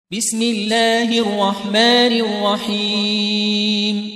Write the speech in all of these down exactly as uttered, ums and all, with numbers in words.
بسم الله الرحمن الرحيم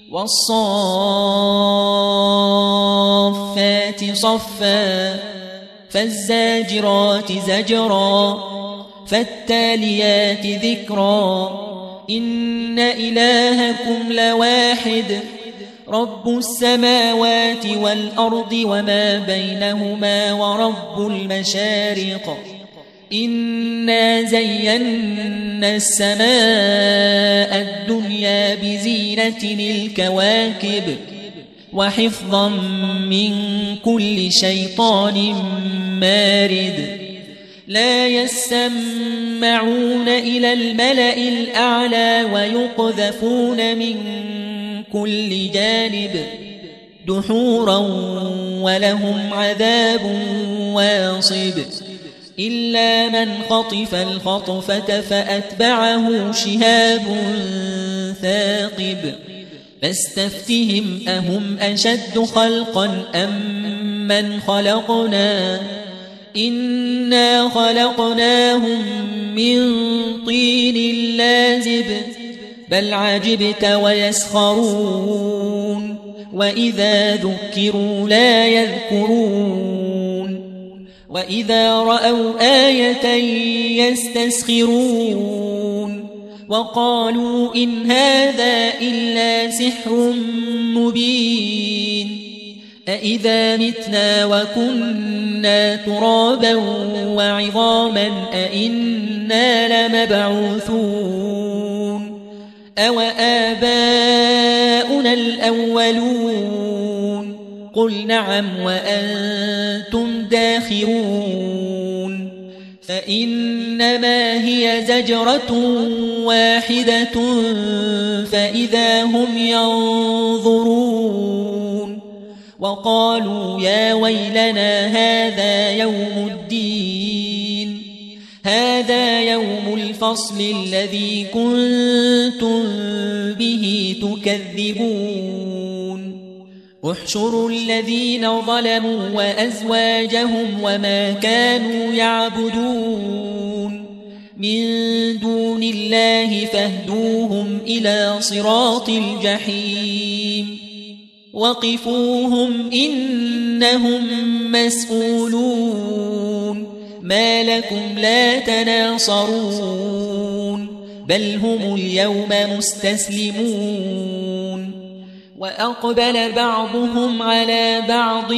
والصافات صفا فالزاجرات زجرا فالتاليات ذكرا إن إلهكم لواحد رب السماوات والأرض وما بينهما ورب المشارق إنا زينا السماء الدنيا بزينة الكواكب وحفظا من كل شيطان مارد لا يسمعون إلى الملأ الأعلى ويقذفون من كل جانب دحورا ولهم عذاب واصب إلا من خطف الخطفة فأتبعه شهاب ثاقب فاستفتهم أهم أشد خلقا أم من خلقنا إنا خلقناهم من طين لازب بل عجبت ويسخرون وإذا ذكروا لا يذكرون وإذا رأوا آية يستسخرون وقالوا إن هذا إلا سحر مبين أإذا متنا وكنا ترابا وعظاما أإنا لمبعوثون أو آباؤنا الأولون قل نعم وأنتم داخرون فإنما هي زجرة واحدة فإذا هم ينظرون وقالوا يا ويلنا هذا يوم الدين هذا يوم الفصل الذي كنتم به تكذبون احشروا الذين ظلموا وأزواجهم وما كانوا يعبدون من دون الله فاهدوهم إلى صراط الجحيم وقفوهم إنهم مسؤولون ما لكم لا تناصرون بل هم اليوم مستسلمون وأقبل بعضهم على بعض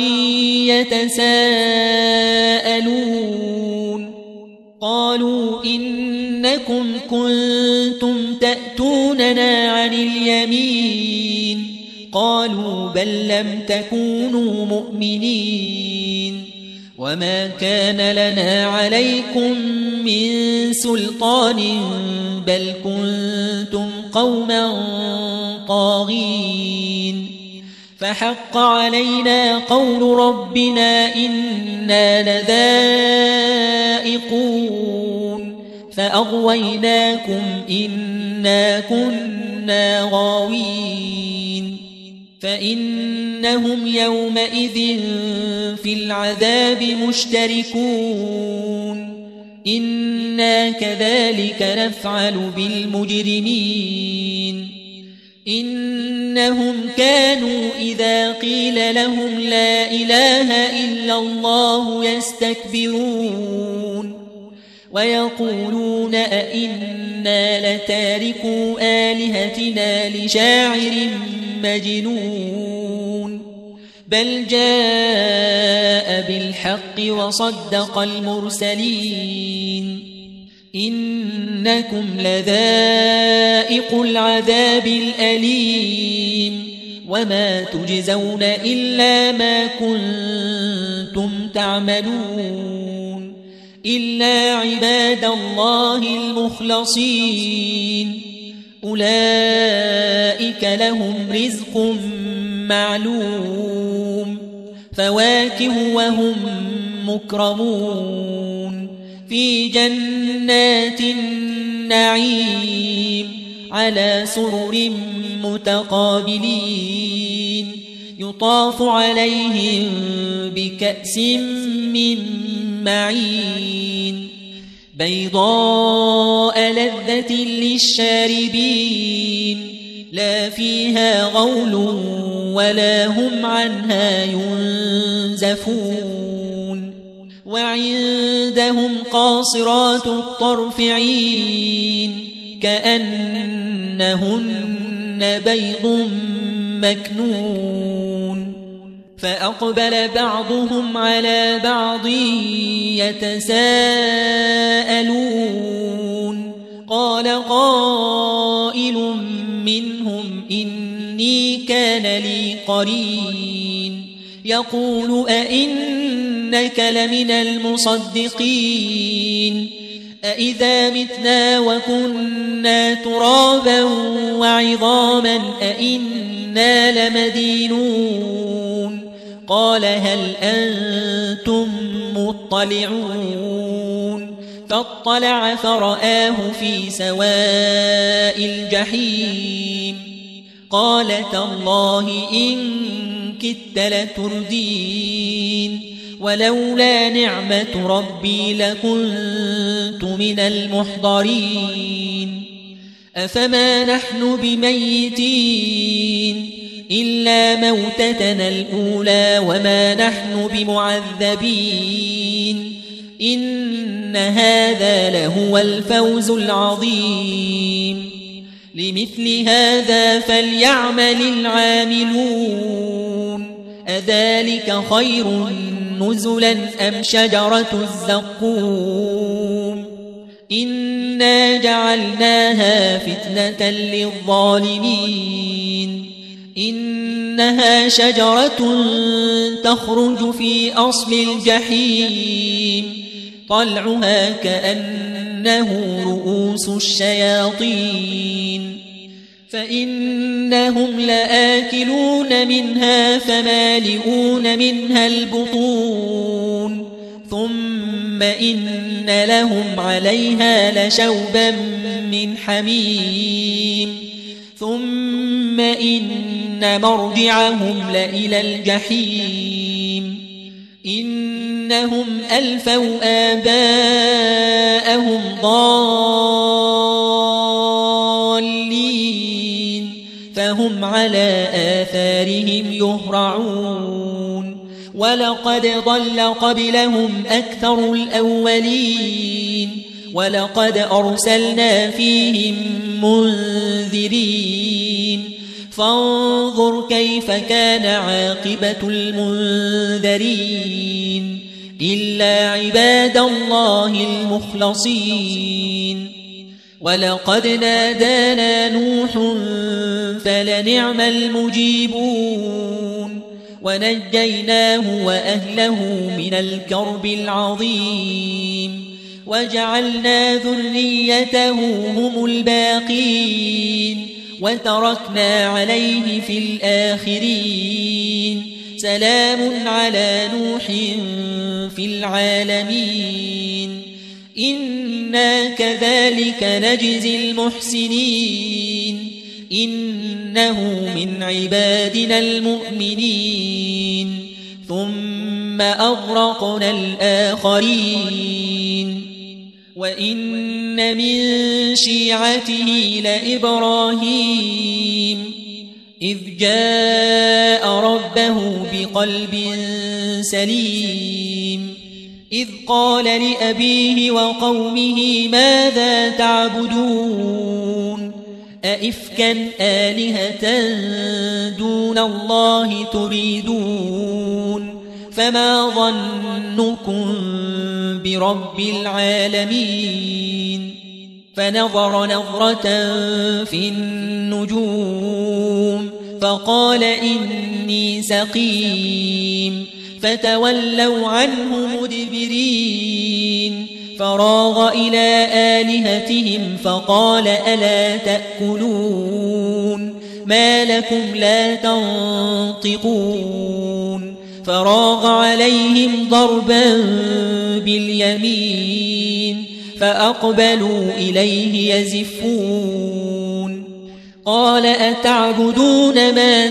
يتساءلون قالوا إنكم كنتم تأتوننا عن اليمين قالوا بل لم تكونوا مؤمنين وما كان لنا عليكم من سلطان بل كنتم قوما طاغين فحق علينا قول ربنا إنا لذائقون فأغويناكم إنا كنا غاوين فإنهم يومئذ في العذاب مشتركون إنا كذلك نفعل بالمجرمين إنهم كانوا إذا قيل لهم لا إله إلا الله يستكبرون ويقولون أئنا لتاركو آلهتنا لشاعر مجنون بل جاء بالحق وصدق المرسلين إنكم لذائق العذاب الأليم وما تجزون إلا ما كنتم تعملون إلا عباد الله المخلصين أولئك لهم رزق معلوم فواكه وهم مكرمون في جنات النعيم على سرر متقابلين يطاف عليهم بكأس من معين بيضاء لذة للشاربين لا فيها غول ولا هم عنها ينزفون وعندهم قاصرات الطرف عين كأنهن بيض مكنون فأقبل بعضهم على بعض يتساءلون قال قائل منهم إني كان لي قرين يقول أئنك لمن المصدقين أئذا متنا وكنا ترابا وعظاما أئنا لمدينون قال هل أنتم مطلعون فاطلع فرآه في سواء الجحيم قال تالله إن كدت لتردين ولولا نعمة ربي لكنت من المحضرين أفما نحن بميتين إلا موتتنا الأولى وما نحن بمعذبين إن هذا لهو الفوز العظيم لمثل هذا فليعمل العاملون أذلك خير نزلا أم شجرة الزقوم إنا جعلناها فتنة للظالمين إنها شجرة تخرج في أصل الجحيم طلعها كأنه رؤوس الشياطين فإنهم لآكلون منها فمالئون منها البطون ثم إن لهم عليها لشوبا من حميم ثم إن مرجعهم لإلى الجحيم إنهم ألفوا آباءهم ضالين فهم على آثارهم يهرعون ولقد ضل قبلهم أكثر الأولين ولقد أرسلنا فيهم منذرين فانظر كيف كان عاقبة المنذرين إلا عباد الله المخلصين ولقد نادانا نوح فلنعم المجيبون ونجيناه وأهله من الكرب العظيم وجعلنا ذريته هم الباقين وتركنا عليه في الآخرين سلام على نوح في العالمين إنا كذلك نجزي المحسنين إنه من عبادنا المؤمنين ثم أغرقنا الآخرين وإن من شيعته لإبراهيم إذ جاء ربه بقلب سليم إذ قال لأبيه وقومه ماذا تعبدون أئفكا آلهة دون الله تريدون فما ظنكم برب العالمين فنظر نظرة في النجوم فقال إني سقيم فتولوا عنه مدبرين فراغ إلى آلهتهم فقال ألا تأكلون ما لكم لا تنطقون فراغ عليهم ضربا باليمين فأقبلوا إليه يزفون قال أتعبدون ما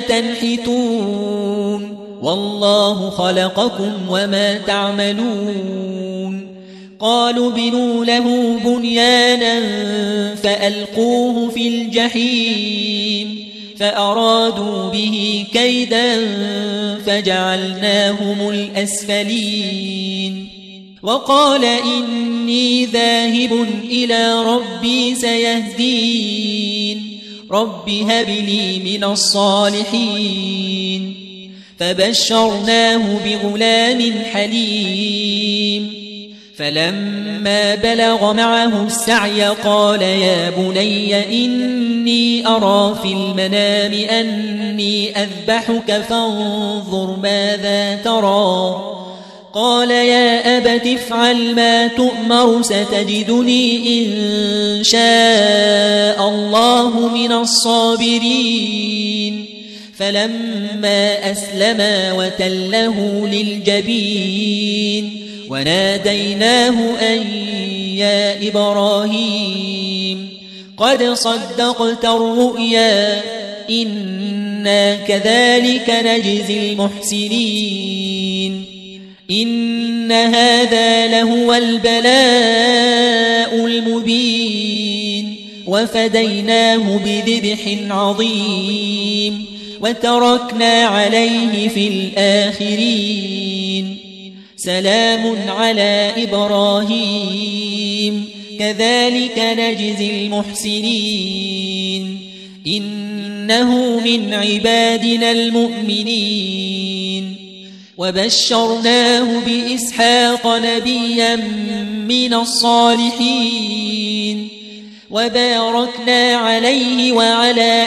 تنحتون والله خلقكم وما تعملون قالوا بنوا له بنيانا فألقوه في الجحيم فأرادوا به كيدا فجعلناهم الأسفلين وقال إني ذاهب إلى ربي سيهدين رب هب لي من الصالحين فبشرناه بغلام حليم فلما بلغ معه السعي قال يا بني إني أرى في المنام أني أذبحك فانظر ماذا ترى قال يا أبت افعل ما تؤمر ستجدني إن شاء الله من الصابرين فلما أسلما وتله للجبين وناديناه أن يا إبراهيم قد صدقت الرؤيا إنا كذلك نجزي المحسنين إن هذا لهو البلاء المبين وفديناه بذبح عظيم وتركنا عليه في الآخرين سلام على إبراهيم كذلك نجزي المحسنين إنه من عبادنا المؤمنين وبشرناه بإسحاق نبيا من الصالحين وباركنا عليه وعلى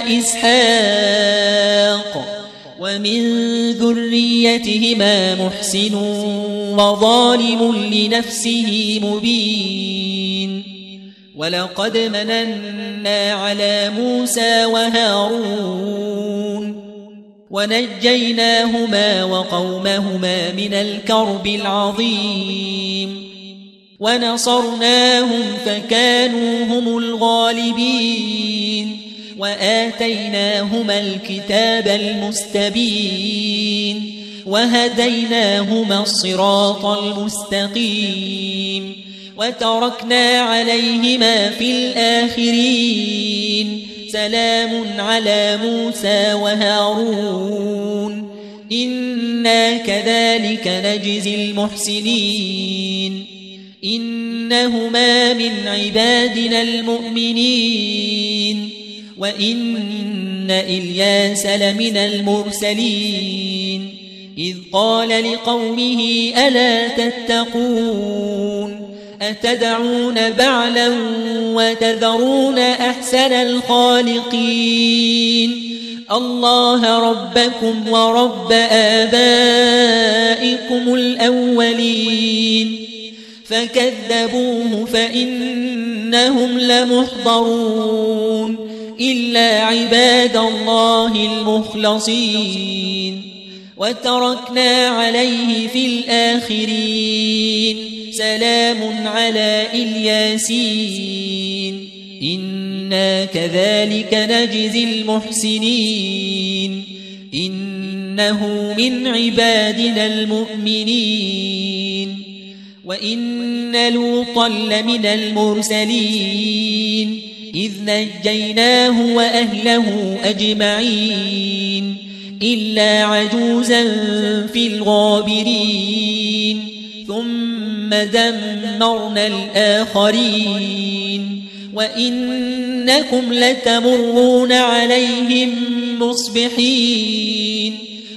إسحاق ومن ذريتهما محسن وظالم لنفسه مبين ولقد مننا على موسى وهارون ونجيناهما وقومهما من الكرب العظيم ونصرناهم فكانوا هم الغالبين وآتيناهما الكتاب المستبين وهديناهما الصراط المستقيم وتركنا عليهما في الآخرين سلام على موسى وهارون إنا كذلك نجزي المحسنين إنهما من عبادنا المؤمنين وإن إلياس لمن المرسلين إذ قال لقومه ألا تتقون أتدعون بعلا وتذرون أحسن الخالقين الله ربكم ورب آبائكم الأولين فكذبوه فإنهم لمحضرون إلا عباد الله المخلصين وتركنا عليه في الآخرين سلام على الياسين إنا كذلك نجزي المحسنين إنه من عبادنا المؤمنين وإن لوطا لمن المرسلين إذ نجيناه وأهله أجمعين إلا عجوزا في الغابرين ثم دمرنا الآخرين وإنكم لتمرون عليهم مصبحين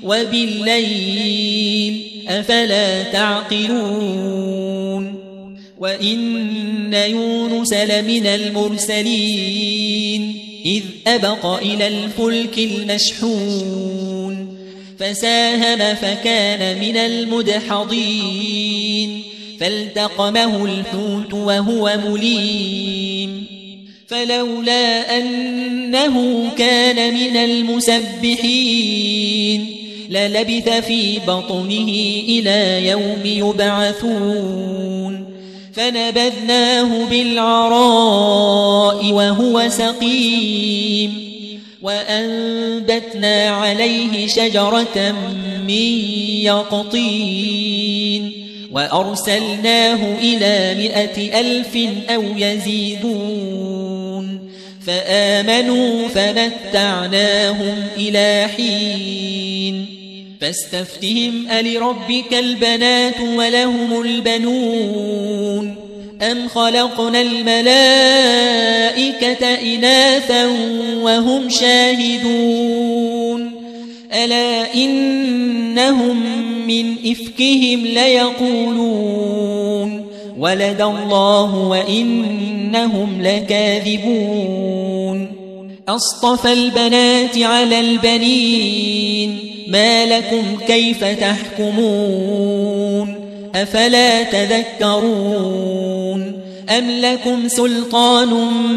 وبالليل أفلا تعقلون وإن يونس لمن المرسلين إذ أبق إلى الفلك المشحون فساهم فكان من المدحضين فالتقمه الحوت وهو مليم فلولا أنه كان من المسبحين للبث في بطنه إلى يوم يبعثون فنبذناه بالعراء وهو سقيم وأنبتنا عليه شجرة من يقطين وأرسلناه إلى مئة ألف أو يزيدون فآمنوا فمتعناهم إلى حين فاستفتهم ألربك البنات ولهم البنون أم خلقنا الملائكة إناثا وهم شاهدون ألا إنهم من إفكهم ليقولون ولد الله وإنهم لكاذبون أصطفى البنات على البنين ما لكم كيف تحكمون أفلا تذكرون أم لكم سلطان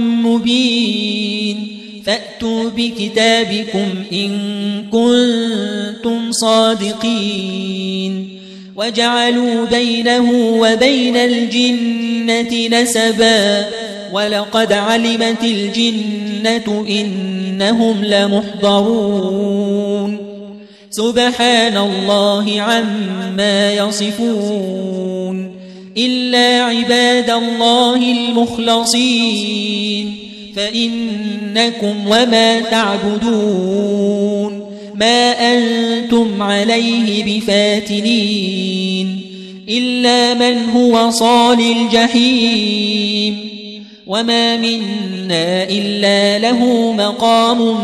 مبين فأتوا بكتابكم إن كنتم صادقين وجعلوا بينه وبين الجنة نسبا ولقد علمت الجنة إنهم لمحضرون سبحان الله عما يصفون إلا عباد الله المخلصين فإنكم وما تعبدون ما أنتم عليه بفاتنين إلا من هو صال الجحيم وما منا إلا له مقام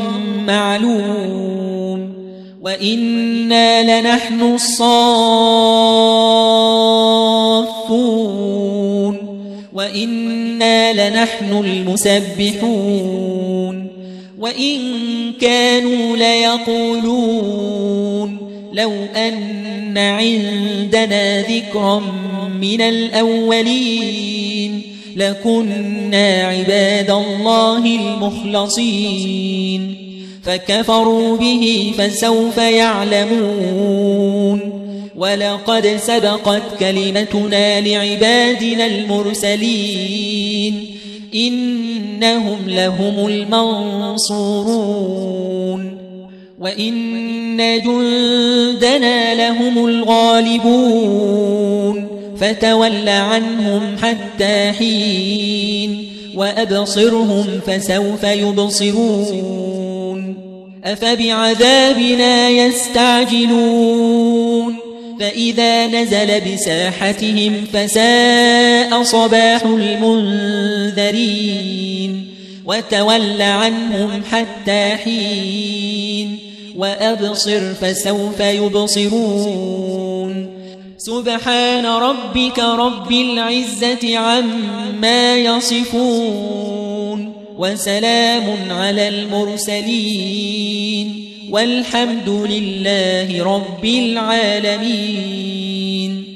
معلوم وإنا لنحن الصافون وإنا لنحن المسبحون وإن كانوا ليقولون لو أن عندنا ذكرا من الأولين لكنا عباد الله المخلصين فكفروا به فسوف يعلمون ولقد سبقت كلمتنا لعبادنا المرسلين إنهم لهم المنصورون وإن جندنا لهم الغالبون فتول عنهم حتى حين وأبصرهم فسوف يبصرون أفبعذابنا يستعجلون فإذا نزل بساحتهم فساء صباح المنذرين وتول عنهم حتى حين وأبصر فسوف يبصرون سبحان ربك رب العزة عما يصفون وسلام على المرسلين والحمد لله رب العالمين.